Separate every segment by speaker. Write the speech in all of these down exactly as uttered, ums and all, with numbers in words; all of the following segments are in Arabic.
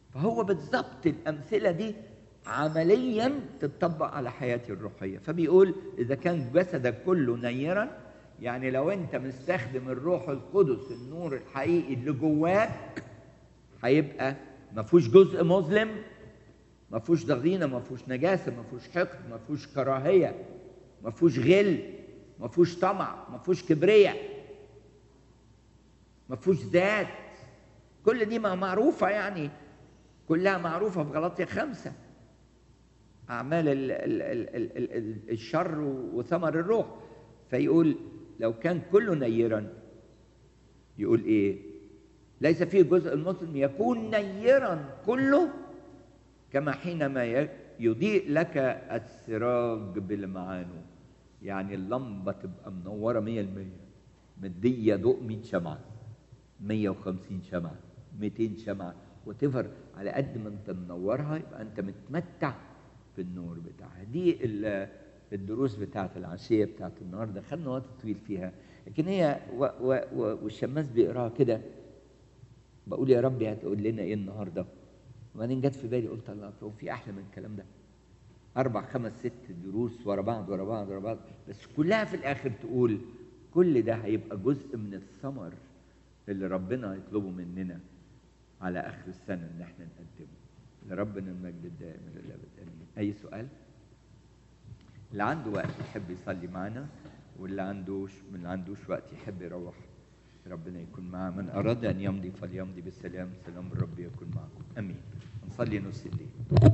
Speaker 1: فهو بالضبط الأمثلة دي عمليا تتطبق على حياتي الروحية. فبيقول إذا كان جسدك كله نيرا، يعني لو أنت مستخدم الروح القدس النور الحقيقي اللي جواك، هيبقى ما فيهوش جزء مظلم، ما فيهوش ضغينة، ما فيهوش نجاسة، ما فيهوش حقد، ما فيهوش كراهية، ما فيهوش غل، ما فيهوش طمع، ما فيهوش كبرياء، ما فيهوش ذات. كل دي ما معروفة، يعني كلها معروفة في غلاطية خمسة، أعمال ال ال ال ال ال الشر وثمر الروح. فيقول لو كان كله نيرا، يقول إيه؟ ليس فيه جزء المظلم، يكون نيرا كله كما حينما يضيء لك السراج بالمعانو. يعني اللمبة تبقى منورة مية المية، مدية ضوء مية شمعة، مية وخمسين شمعة، ميتين شمعة، وتفر على قد ما انت منورها يبقى انت متمتع في النور بتاعها. دي الدروس بتاعت العشية بتاعت النهاردة، خدنا وقت طويل فيها، لكن هي و و و والشماس بيقراها كده، بقول يا ربي هتقول لنا ايه النهارده؟ وبعدين جت في بالي قلت الله، هو في احلى من الكلام ده؟ اربع خمس ست دروس ورا بعض ورا بعض ورا بعض، بس كلها في الاخر تقول كل ده هيبقى جزء من الثمر اللي ربنا هيطلبه مننا على اخر السنه ان احنا نقدمه. لربنا المجد الدائم الى الابد امين. اي سؤال؟ اللي عنده وقت يحب يصلي معنا، واللي عندوش من اللي عندوش وقت يحب يروح، ربنا يكون معاه. من اراد ان يمضي فليمضي بالسلام، سلام الرب يكون معكم. امين. نصلي نص الليل.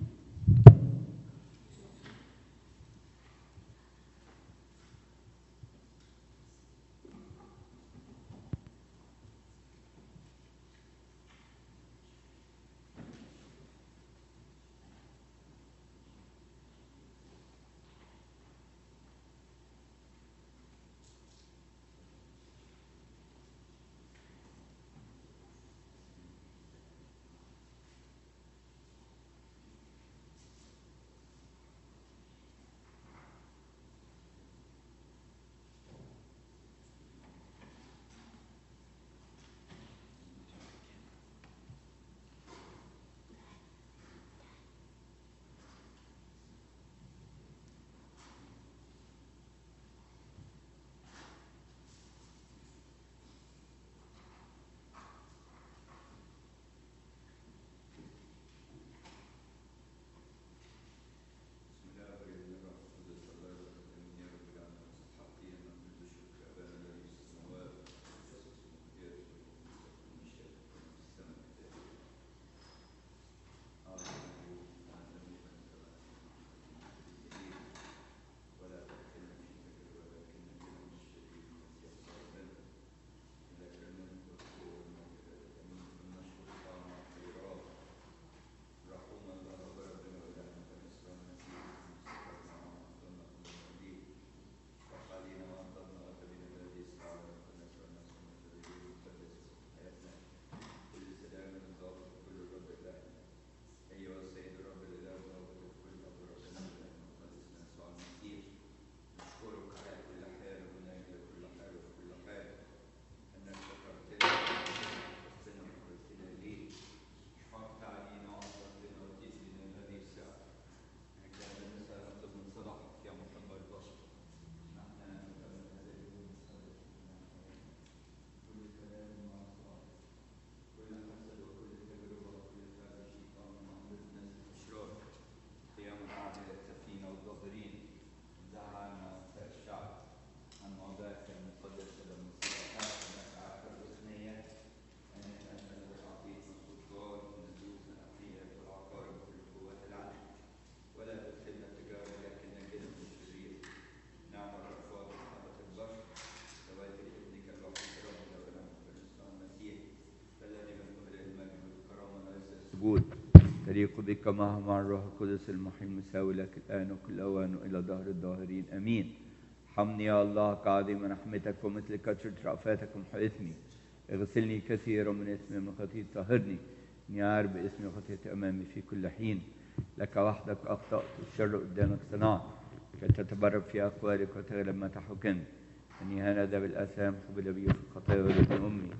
Speaker 1: تليق بك معه مع الروح القدس المحيي المساوي لك الآن وكل أوان وإلى دهر الداهرين أمين. ارحمني يا الله كعظيم رحمتك ومثل كثرة رأفاتك ومحو إثمي، اغسلني كثيرا من إثمي من خطيئتي طهرني، إني عارف باسمي وخطيئتي أمامي في كل حين. لك وحدك أخطأت والشر قدامك صنعت، كي تتبرر في أقوالك وتغلب ما تحكمت. إني هانذا بالآثام حبل بي في الخطايا ولدت أمي،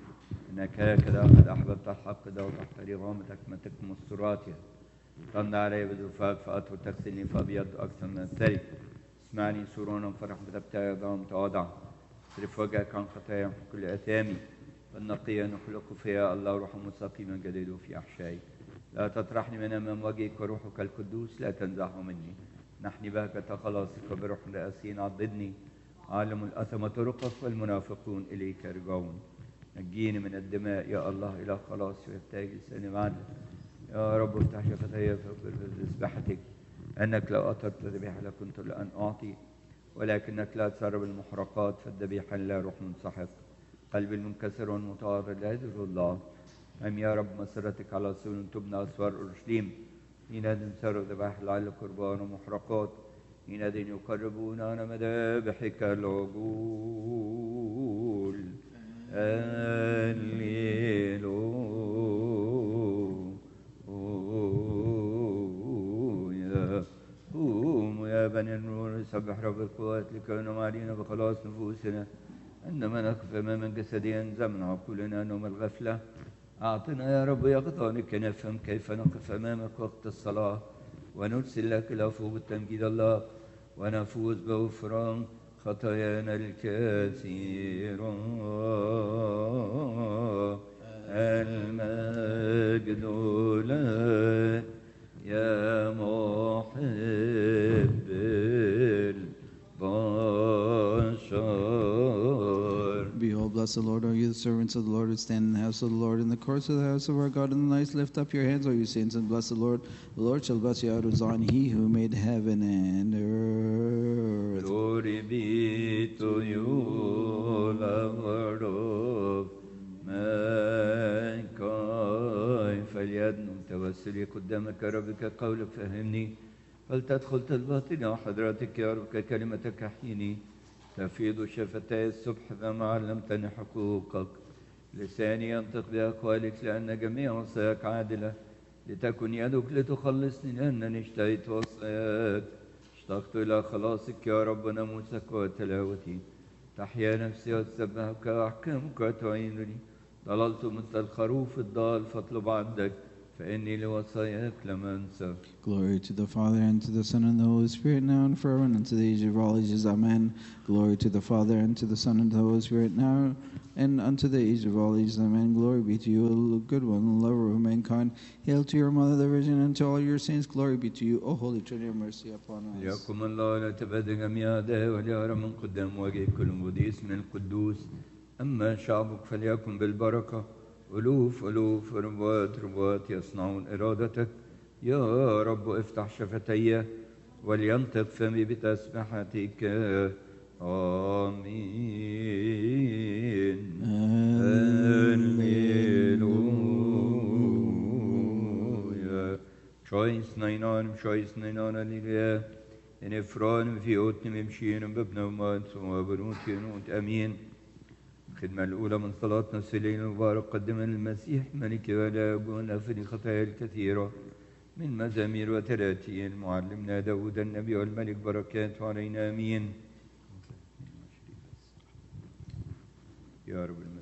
Speaker 1: إنك هكذا قد أحببت الحق ده وتحت رغامتك ما تكن مستوراتها. تمضى علي بذوفاك فأطهر تغسلني فأبيض أكثر من الثلج. اسمعني سرونا فرح بتبتاع ضام تواضع. اصرف وجهك عن خطايا كل أثامي. فالنقي نخلق فيها الله روح مستقيما جديد في أحشائي. لا تطرحني من أمام وجهك وروحك القدوس لا تنزعه مني. نحني بهجة خلاصك بروح رأسين عضدني. عالم الأثم ترقص والمنافقون إليك يرجعون. نجيني من الدماء يا الله إلى خلاص ويبتهج لساني معنا. يا رب افتح شفتي بذبحتك أنك لو أطرت ذبيحة لكنت لأن أعطي ولكنك لا تسرب المحرقات فالذبيحة لا روح منسحق. قلبي المنكسر والمتواضع لا يدر الله. أم يا رب مسرتك على صون تبنى أسوار أورشليم. حينئذ سروا ذبائح العل قربان ومحرقات. حينئذ يقربون على مذابحك العجول. هللويا. قوموا يا بني النور نسبح رب القوات لكونه علينا بخلاص نفوسنا. عندما نقف امام جسديا زمن عقولنا نوم الغفله. اعطنا يا رب يقظانك نفهم كيف نقف امامك وقت الصلاه ونرسل لك العفو بالتمجيد الله ونفوز بغفران خطايانا الكثيرة. المجد لك يا محب البشر.
Speaker 2: Behold, bless the Lord, all you the servants of the Lord who stand in the house of the Lord, in the courts of the house of our God. In the nights lift up your hands, all you saints, and bless the Lord. The Lord shall bless you out of Zion, he who made heaven and earth.
Speaker 1: Glory be to you, Lord of mankind. فليدنو توسلي قدامك ربك قولك فهمني. فلتدخل تلبطني وحضرتك يا رب ككلمتك احيني. تفيض شفتي الصبح فما علمتني حقوقك. لساني ينطق بأقوالك لأن جميع وصاياك عادلة. لتكن يدك لتخلصني لأنني اشتهيت وصاياك. اشتقت إلى خلاصك يا رب ناموسك وتلاوتي. تحيا نفسي وتسبحك وأحكامك وتعينني. ضللت مثل الخروف الضال فاطلب عبدك فإني لوصاياك لم أنسى.
Speaker 2: Glory to the Father, and to the Son, and the Holy Spirit, now and forever, and unto the age of all ages. Amen. Glory to the Father, and to the Son, and to the Holy Spirit, now and unto the age of all ages. Amen. Glory be to you, O good one, lover of mankind. Hail to your Mother, the Virgin, and to all your saints. Glory be to you, O Holy Trinity, have mercy upon us.
Speaker 1: ليقم الله لا تبدأ جميع أعدائه وليهرب من قدام وجهك كل مقديس من القدوس. أما شعبك فليكن بالبركة. ألوف ألوف ربوات ربوات يصنعون إرادتك. يا رب افتح شفتي ولينطق فمي بتسبحتك. آمين. هللويا. شويس نينان شويس نينان هللويا. إن إفران في أوتن ممشين ببنومات وبنوت ينوت أمين. الخدمة الأولى من صلاتنا السليل المبارك قدمنا المسيح ملك ولا يقولنا في الخطايا الكثيرة من مزامير وتراتيل معلمنا داود النبي والملك بركات علينا آمين. يا رب الملك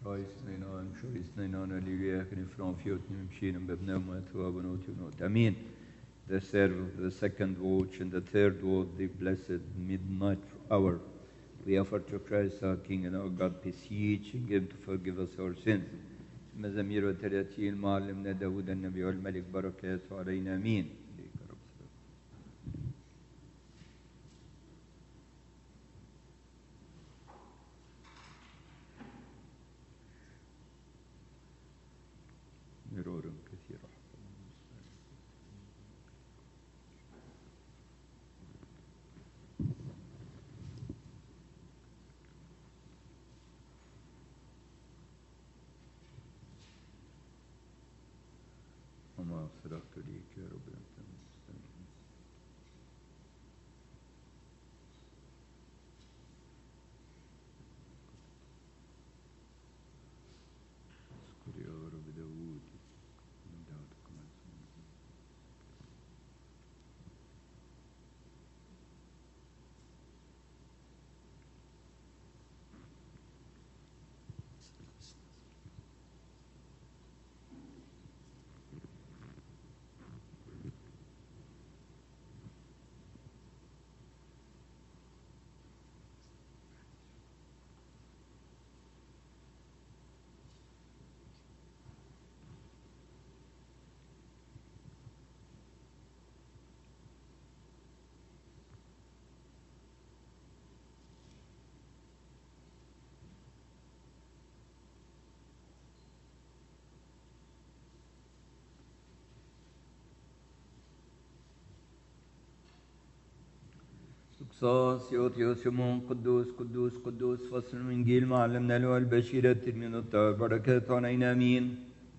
Speaker 3: Reisneinan, Shoisneinan, Aliakin, from Fjotnim, Shinam, Bebnoma, Tuabanot, Amen. The third, the second watch, and the third watch, the blessed midnight hour. We offer to Christ our King and our God, beseeching Him to forgive us our sins. مزامير وثلاثين معلمنا داود النبي والملك بركاته علينا امين. مرور كثير. وما صرخت ليك يا رب أنت مستمع. اذكر يا رب داود من دعوتكم قصاص يوتيوس يمون قدوس قدوس قدوس فصل من جيل معلمنا له البشيرة ترمين الطاهر بركاته علينا امين.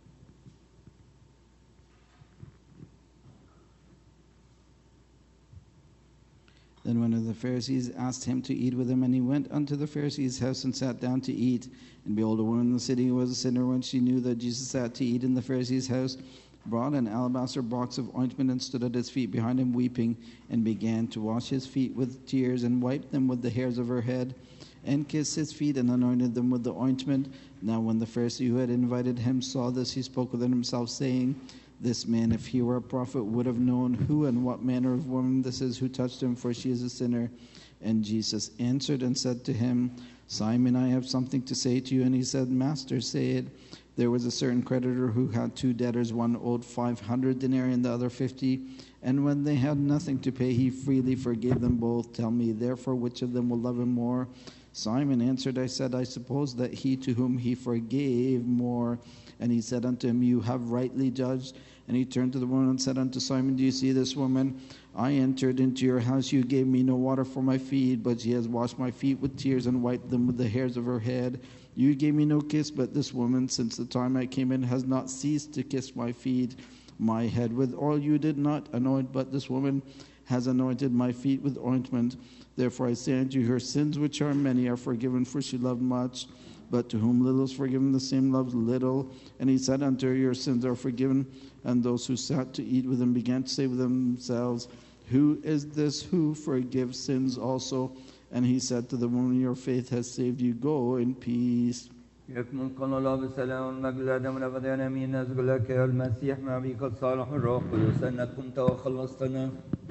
Speaker 2: Then one of the Pharisees asked him to eat with him, and he went unto the Pharisee's house and sat down to eat. And behold, a woman in the city who was a sinner, when she knew that Jesus sat to eat in the Pharisee's house, brought an alabaster box of ointment and stood at his feet behind him weeping, and began to wash his feet with tears and wiped them with the hairs of her head, and kissed his feet and anointed them with the ointment. Now when the Pharisee who had invited him saw this, he spoke within himself, saying, This man, if he were a prophet, would have known who and what manner of woman this is who touched him, for she is a sinner. And Jesus answered and said to him, Simon, I have something to say to you. And he said, Master, say it. There was a certain creditor who had two debtors. One owed five hundred denarii and the other fifty. And when they had nothing to pay, he freely forgave them both. Tell me, therefore, which of them will love him more? Simon answered, I said, I suppose that he to whom he forgave more. And he said unto him, You have rightly judged. And he turned to the woman and said unto Simon, Do you see this woman? I entered into your house. You gave me no water for my feet, but she has washed my feet with tears and wiped them with the hairs of her head. You gave me no kiss, but this woman, since the time I came in, has not ceased to kiss my feet, my head with oil you did not anoint, but this woman has anointed my feet with ointment. Therefore I say unto you, her sins, which are many, are forgiven, for she loved much. But to whom little is forgiven, the same loves little. And he said unto her, Your sins are forgiven. And those who sat to eat with him began to say with themselves, Who is this who forgives sins also? And he said to the woman, Your faith has saved you. Go in peace.
Speaker 3: يكمل قول الله بالسلام والمجد آدم الأبدين آمين. نسجد لك يا المسيح مع بك الصالح الروح القدس أنك كنت وخلصتنا.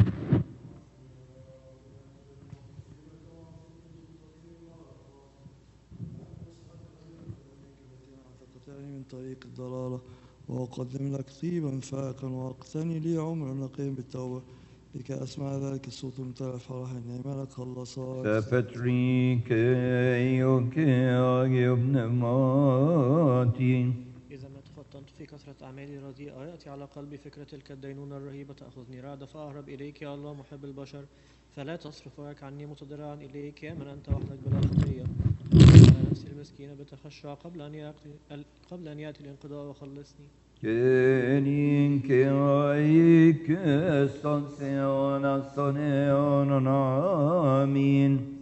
Speaker 4: من طريق الضلالة وأقدم لك طيبا فاكا وأقتني لي عمر نقيم بالتوبة لكي أسمع ذلك الصوت الممتلئ فرحا نعم لك خلصات.
Speaker 3: سفتريك أيوك يا ابن ماتي.
Speaker 5: إذا ما تفطنت في كثرة أعمالي رديئة يأتي على قلبي فكرة تلك الدينونة الرهيبة تأخذني رعدة فأهرب إليك يا الله محب البشر فلا تصرف وجهك عني متضرعا إليك يا من أنت وحدك بلا خطية. على نفسي المسكينة بتخشع قبل أن يأتي قبل أن يأتي الانقضاء وخلصني.
Speaker 3: كنين كرايك استنسيون استنيون آمين.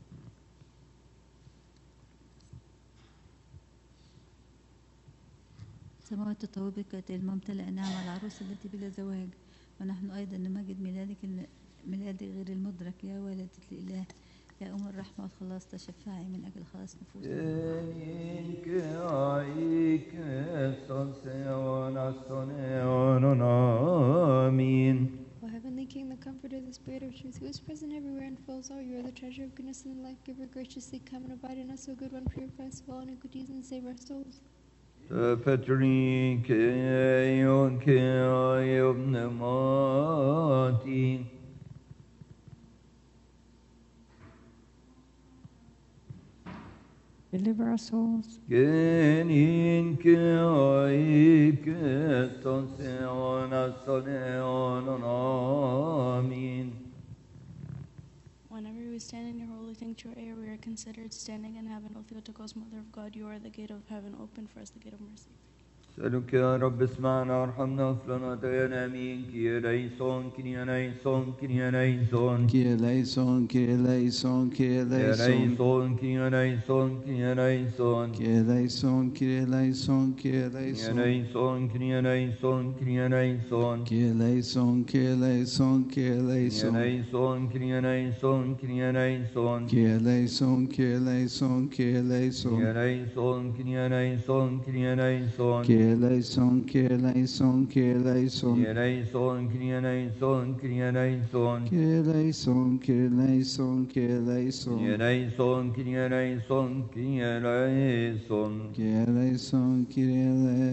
Speaker 6: سماوات تطوبك الممتلئ نعمة العروس التي بلا زواج ونحن أيضا نمجد ميلادك ميلاد غير المدرك يا والدة الإله يا أم الرحمة والخلاص تشفعي من أجل خلاص نفوسنا.
Speaker 3: Amen.
Speaker 7: O Heavenly King, the Comforter, the Spirit of Truth, who is present everywhere and fills all, you are the treasure of goodness and the life giver. Graciously come and abide in us, O good one, purify us of all iniquities and save our souls.
Speaker 3: Patrick, Yonke, Yobnemati.
Speaker 8: Deliver our souls.
Speaker 3: Genin ke aike sonseon asoneon amin.
Speaker 7: Whenever we stand in your holy sanctuary, we are considered standing in heaven. O Theotokos, Mother of God, you are the gate of heaven. Open for us the gate of mercy.
Speaker 3: سألك يا رب اسمعنا وارحمنا وفلنا تيانا امين كي ليسون كي ليسون كي ليسون
Speaker 2: Kyrie eleison, Kyrie eleison, Kyrie eleison,
Speaker 3: كي ليسون كي ليسون كي ليسون
Speaker 2: Kyrie eleison, Kyrie eleison, Kyrie eleison,
Speaker 3: كي ليسون كي ليسون
Speaker 2: Kyrie eleison, Kyrie eleison, Kyrie eleison,
Speaker 3: كي ليسون كي ليسون
Speaker 2: Kyrie eleison, Kyrie eleison, Kyrie eleison,
Speaker 3: كي ليسون كي ليسون كي ليسون
Speaker 2: Kyrie eleison, Kyrie eleison, Kyrie eleison,
Speaker 3: كي ليسون كي ليسون كي ليسون
Speaker 2: Kyrie eleison, Kyrie eleison, Kyrie
Speaker 3: كي
Speaker 2: eleison,
Speaker 3: ليسون كي ليسون كي ليسون
Speaker 2: Kyrie eleison, Kyrie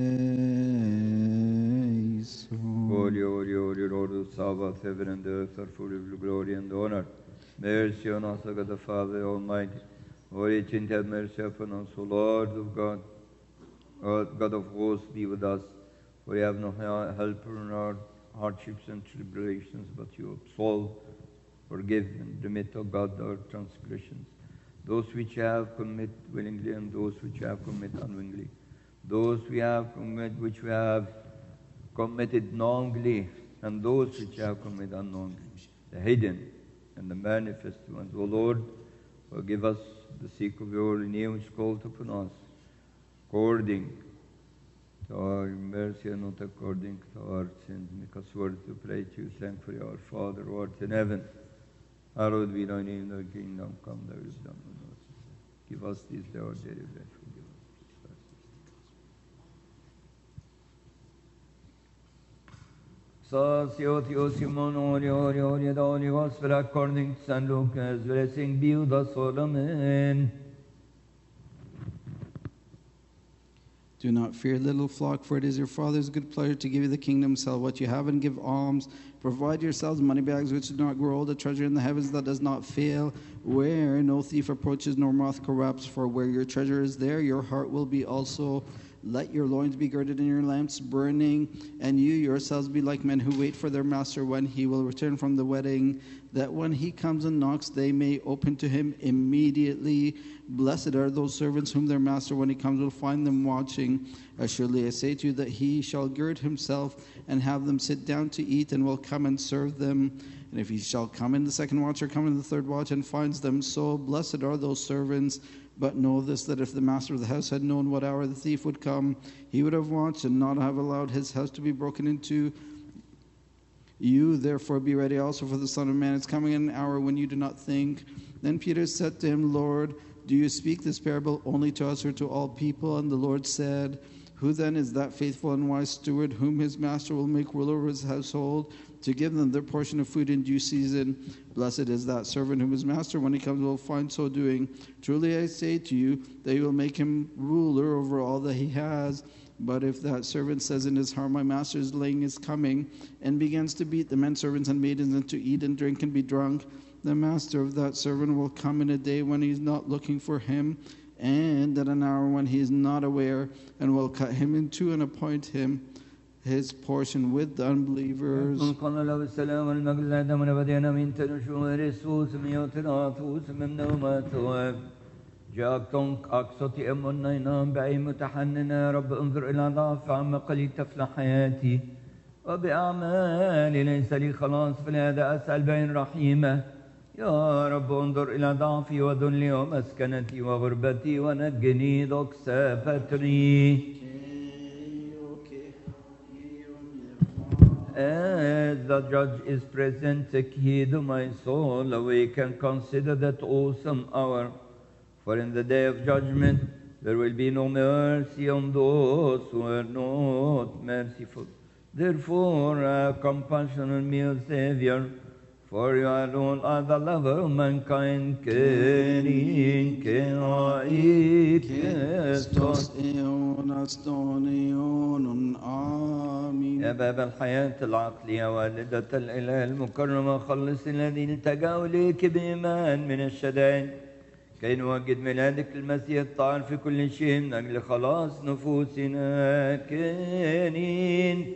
Speaker 2: eleison.
Speaker 3: Holy, holy, holy Lord of Sabbath, heaven and earth are full of glory and honor. Mercy on us, O God the Father Almighty. Holy Trinity, have mercy upon us, O Lord of God. God, God of hosts, be with us. For we have no helper in our hardships and tribulations, but you absolve, forgive, and remit, O God, our transgressions. Those which we have commit willingly and those which we have commit unwillingly. Those we have commit which we have committed knowingly, and those which we have committed unknowingly. The hidden and the manifest ones. O Lord, forgive us the sake of your holy name which is called upon us, according to our mercy and not according to our sins. Make us worthy to pray to you, thankfully, our Father who art in heaven. Hallowed be thy name, thy kingdom come, thy will be done on earth. Give us this day our daily bread. Forgive us. Sasiot Yosimon, Ori, Ori, Ori, the Holy Gospel according to Saint Lucas. Blessing be with us all. Amen.
Speaker 2: Do not fear, little flock, for it is your Father's good pleasure to give you the kingdom. Sell what you have and give alms. Provide yourselves money bags which do not grow old, a treasure in the heavens that does not fail, where no thief approaches nor moth corrupts. For where your treasure is, there your heart will be also. Let your loins be girded and your lamps burning, and you yourselves be like men who wait for their master when he will return from the wedding, that when he comes and knocks, they may open to him immediately. Blessed are those servants whom their master, when he comes, will find them watching. Assuredly I say to you that he shall gird himself and have them sit down to eat, and will come and serve them. And if he shall come in the second watch or come in the third watch and finds them so, blessed are those servants. But know this, that if the master of the house had known what hour the thief would come, he would have watched and not have allowed his house to be broken into. You therefore be ready also, for the Son of Man is coming in an hour when you do not think. Then Peter said to him, Lord, do you speak this parable only to us or to all people? And the Lord said, Who then is that faithful and wise steward whom his master will make ruler over his household, to give them their portion of food in due season? Blessed is that servant whom his master, when he comes, will find so doing. Truly I say to you, that he will make him ruler over all that he has. But if that servant says in his heart, My master is laying is coming, and begins to beat the men servants and maidens, and to eat and drink and be drunk, the master of that servant will come in a day when he is not looking for him, and at an hour when he is not aware, and will cut him in two and appoint him his portion with the unbelievers.
Speaker 3: جاكتونك أقصتي أمنا ينام بعي متحننا رب انظر إلى ضعف عما قليل تفلح حياتي وبأعمالي ليس لي خلاص فلهذا أسأل بعين رحيمة يا رب انظر إلى ضعفي وذلي ومسكنتي وغربتي ونجني دوكسا باتري the judge is present, take heed of my soul, awake and consider that awesome hour. For in the day of judgment there will be no mercy on those who are not merciful. Therefore, have compassion on me, O Savior, for you alone are the lover of mankind. Kyrie, Kyrie, Christos.
Speaker 2: آمين.
Speaker 3: يا باب الحياة العقلية والدة الإله المكرمة، خلص الذين التجأوا إليك بإيمان من الشدائد، كي نوجد ميلادك المسيح الطاهر في كل شيء من أجل خلاص نفوسنا. كنين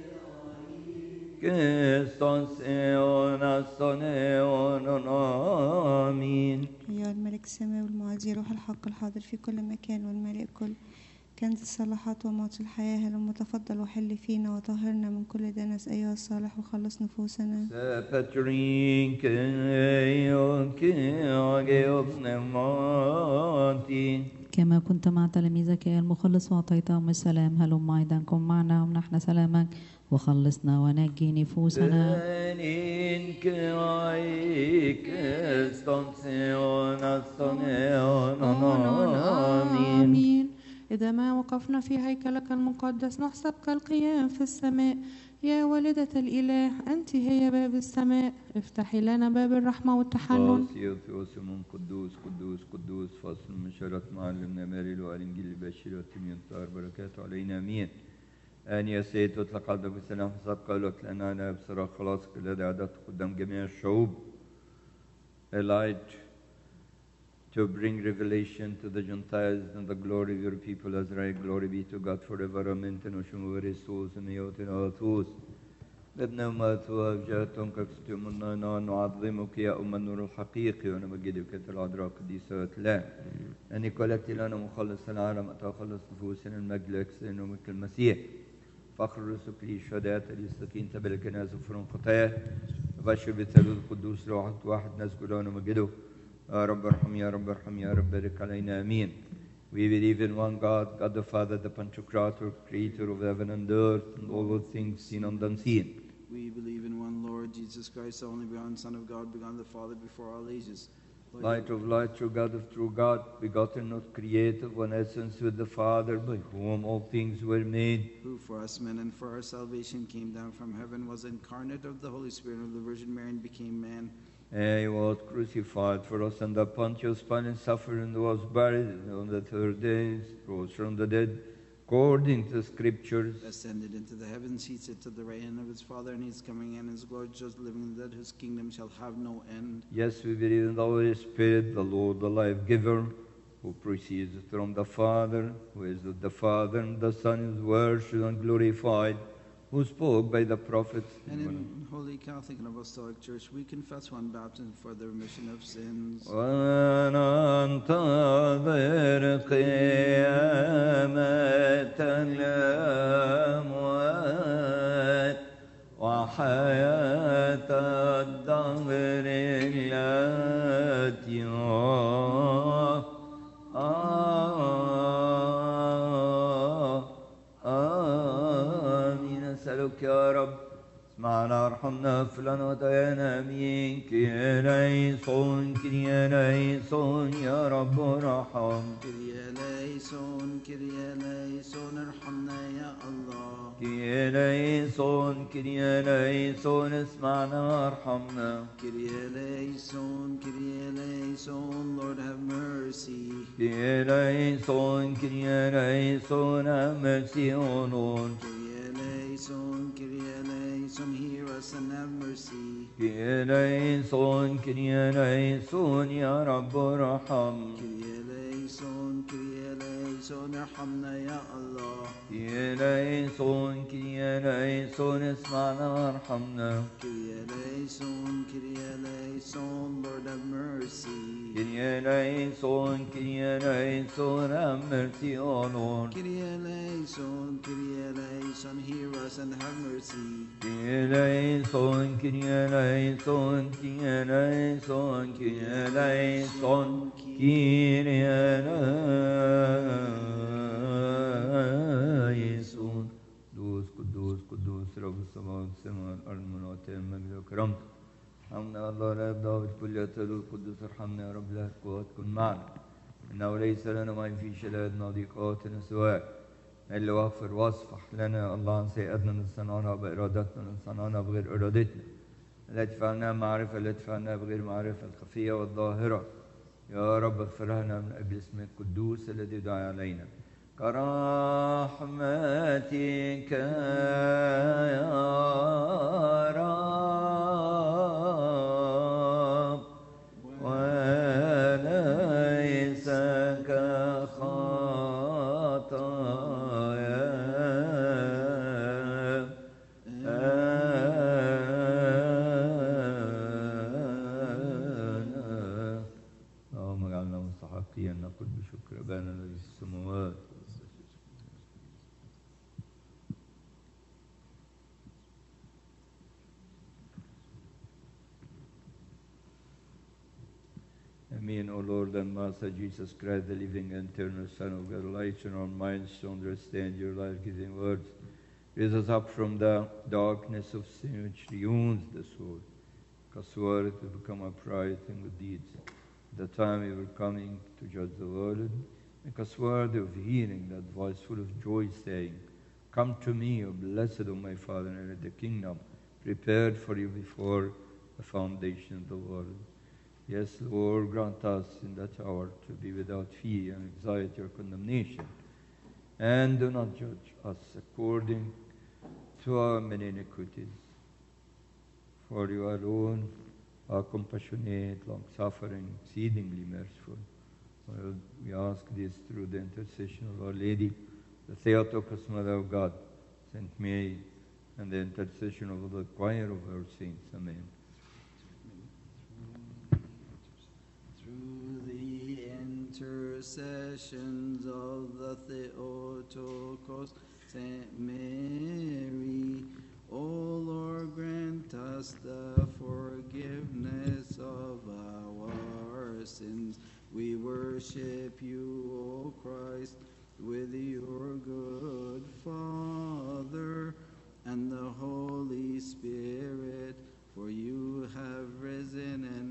Speaker 3: كستوس إيوناستون إيونون. آمين.
Speaker 8: يا الملك السماوي المعزي روح الحق الحاضر في كل مكان والملك كل كنز الصلاحات وموت الحياة، هلم تفضل وحل فينا وطهرنا من كل دنس أيها الصالح وخلص نفوسنا.
Speaker 3: سابترين كيو كيو جيوبنماتي.
Speaker 9: كما كنت مع تلاميذك يا المخلص وأعطيتهم السلام، هلم أيضا كن معنا ومنحنا سلامك وخلصنا ونجي نفوسنا.
Speaker 10: آمين. إذا ما وقفنا في هيكلك المقدس نحسب كالقيام في السماء. يا والدة الإله أنت هي باب السماء، افتحي لنا باب الرحمة والتحنن.
Speaker 3: قدوس قدوس قدوس قدوس فاصل من شرط معلمنا ماري والإنجيل البشير والتميم طاهر بركاته علينا. آمين. أن يا سيد تطلق عبدك بالسلام حسب قولك لنا أنا بصراخ خلاصك الذي أعددت قدام جميع الشعوب. Elijah to bring revelation to the Gentiles and the glory of your people Israel. Glory be to God forever. Amen. تنوشم ورسوس نيوتنا وثوس ابن وماتوا أفجاتهم كاكستمنا نعظمك يا أم النور الحقيقي ونمجدك العذراء قديسة لا أني قلت لنا مخلص العالم أتخلص نفوسنا المجد لأكسين وملك المسيح فخر رسك لي الشهداء اليستقين تبع الكنائس وفرن خطاياه بشر بالثالوث القدوس روح واحد نسجد ونمجده. يا رب ارحم يا رب ارحم يا رب بارك علينا. آمين. We believe in one God, God the Father, the Pantocrator, creator of heaven and earth, and all the things seen and unseen.
Speaker 2: We believe in one Lord, Jesus Christ, the only begotten Son of God, begotten the Father before all ages.
Speaker 3: Light of light, true God of true God, begotten, not created, one essence with the Father, by whom all things were made.
Speaker 2: Who for us men and for our salvation came down from heaven, was incarnate of the Holy Spirit of the Virgin Mary and became man.
Speaker 3: He was crucified for us under Pontius Pilate, suffered and was buried, and on the third day rose from the dead, according to the Scriptures.
Speaker 2: Ascended into the heavens, seated to the right hand of his Father, and he is coming in his glory, just living and dead, whose kingdom shall have no end.
Speaker 3: Yes, we believe in the Holy Spirit, the Lord, the life-giver, who proceeds from the Father, who is with the Father, and the Son is worshipped and glorified, who spoke by the prophets.
Speaker 2: And in Holy Catholic and Apostolic Church, we confess one baptism for the remission of sins.
Speaker 3: وننتظر قيامة الأموات وحياة الدهر التي نسألك يا رب اسمعنا ارحمنا اغفر لنا وتعالى. امين. كريا ليسون كريا ليسون يا رب ارحم.
Speaker 2: كريا ليسون كريا ليسون ارحمنا يا الله.
Speaker 3: كريا ليسون كريا ليسون اسمعنا ارحمنا.
Speaker 2: كريا ليسون كريا ليسون Lord have mercy.
Speaker 3: كريا ليسون كريا ليسون have mercy on us.
Speaker 2: Kyrie eleison, hear us and have mercy.
Speaker 3: Kyrie eleison, Kyrie eleison, ya Rabb arham.
Speaker 2: Kyrie eleison, Kyrie eleison, ارحمنا يا الله.
Speaker 3: Kyrie eleison, Kyrie eleison, اسمعنا وارحمنا.
Speaker 2: Kyrie eleison, Kyrie eleison, Lord have mercy.
Speaker 3: Kyrie eleison, Kyrie eleison, have mercy on us.
Speaker 2: Kyrie eleison, Kyrie eleison, hear us and have mercy.
Speaker 3: Kyrie eleison, Kyrie eleison, Kyrie eleison, Kyrie eleison, Kyrie eleison. قدوس قدوس قدوس رب السماوات والسماء والأرض منوتين المجد وكرمت حمنا الله لا يبدأ بالكل يتلو القدس ارحمنا يا رب لا القوات كن معنا إنه ليس لنا ما في شلادنا ضيقاتنا سواك اللي واغفر واصفح لنا يا الله عن سيئاتنا من صنعنا بإرادتنا من صنعنا بغير إرادتنا التي فعلناها معرفة التي فعلناها بغير معرفة الخفية والظاهرة يا رب اغفر لنا من أجل اسمك القدوس الذي دعا علينا كرحمتك يا رب وليس كخطايا اللهم اجعلنا مستحقين أن نقول بشكر أبانا الذي في السماوات. Amen, O Lord and Master Jesus Christ, the living and eternal Son of God, lighten our minds to understand your life-giving words. Raise us up from the darkness of sin which ruins the soul. Cause word to become upright in good deeds. The time we were coming to judge the world, make us worthy of hearing that voice full of joy saying, come to me, O blessed of my Father, and inherit the kingdom prepared for you before the foundation of the world. Yes, Lord, grant us in that hour to be without fear and anxiety or condemnation, and do not judge us according to our many iniquities. For you alone are compassionate, long-suffering, exceedingly merciful. Well, we ask this through the intercession of Our Lady, the Theotokos Mother of God, Saint Mary, and the intercession of the choir of our saints. Amen.
Speaker 2: Through the intercessions of the Theotokos, Saint Mary, O Lord, grant us the forgiveness of our sins. We worship you, O Christ, with your good Father and the Holy Spirit, for you have risen and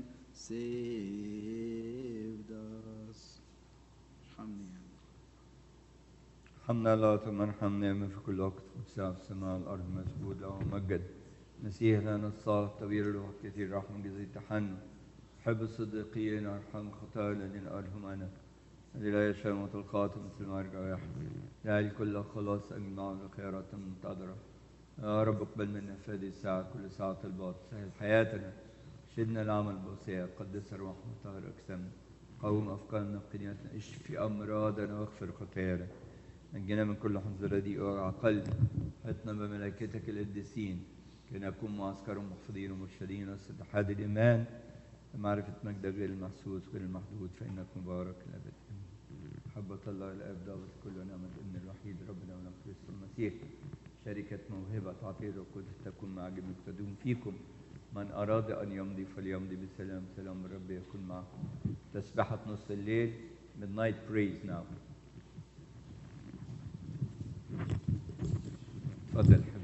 Speaker 2: saved us. Amen.
Speaker 3: ارحمنا الله ثم ارحمنا من في كل وقت وسع في السماء والارض مسجود له ومجد مسيح لنا الصالح طويل الروح كثير رحمه جزيل تحنن حب الصديقين ارحم الخطايا الذين قالهم انا الذي لا يشاء موت الخاطئ مثل ما يرجع ويحمل لا الكل خلاص اجمعنا بخيرات منتظره يا رب اقبل منا في هذه الساعه كل ساعه الباط سهل حياتنا شدنا العمل بوصيه قدس روحنا طهر اجسامنا قوم افكارنا وقنياتنا اشفي امراضنا واغفر خطايانا نجينا من كل حزن رديء ووجع قلب حطنا بملائكتك القديسين كي نكون معسكر محفظين ومرشدين واستتحاد الإيمان معرفة مجدك غير المحسوس غير المحدود فإنك مبارك الأبد. محبة الله الآب ضابط كل نعمة الابن الوحيد ربنا ونقدس المسيح شركة موهبة تعطيه القدس تكون مع جميع تدوم فيكم من أراد أن يمضي فليمضي بسلام سلام الرب يكون معكم. تسبحة نص الليل midnight praise now. تفضل.